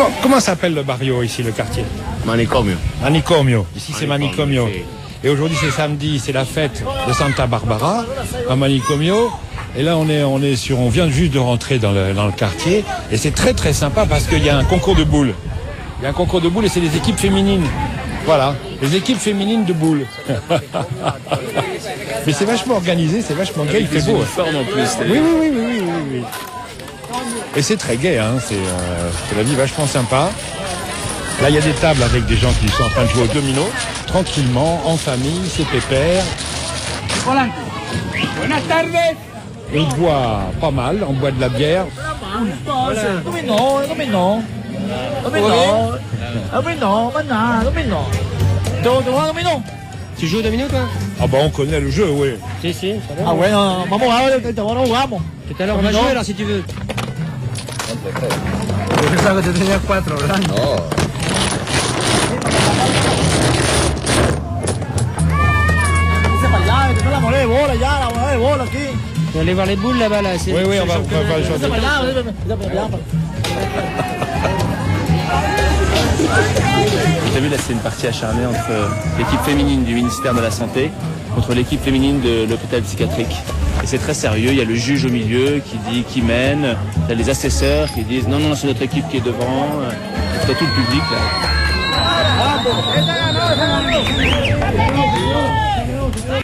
Comment s'appelle le barrio ici, le quartier? Manicomio. Manicomio. Ici, c'est Manicomio. Et aujourd'hui, c'est samedi, c'est la fête de Santa Barbara à Manicomio. Et là, on vient juste de rentrer dans le quartier. Et c'est très très sympa parce qu'il y a un concours de boules. Il y a un concours de boules et c'est les équipes féminines. Voilà, les équipes féminines de boules. Mais c'est vachement organisé, c'est vachement gai, il fait beau. En plus, Oui. Et c'est très gai, hein. C'est la vie vachement sympa. Là, il y a des tables avec des gens qui sont en train de jouer au domino, tranquillement, en famille, c'est pépère. Et ils boivent pas mal, on boit de la bière. Tu joues au domino, toi? Ah bah on connaît le jeu, oui. Si. Ah ouais, non, vamos a ver, no jugamos. Tout à l'heure, on va jouer alors si tu veux. Yo pensaba que tú tenías 4, ¿verdad? No. La moneda de bola ya, la moneda de bola aquí. On va aller voir les boules là-bas, là. Oui, on va le jouer. Vous avez vu, là, c'est une partie acharnée entre l'équipe féminine du ministère de la Santé contre l'équipe féminine de l'hôpital psychiatrique. Et c'est très sérieux, il y a le juge au milieu qui mène, il y a les assesseurs qui disent non, c'est notre équipe qui est devant, il y a tout le public là.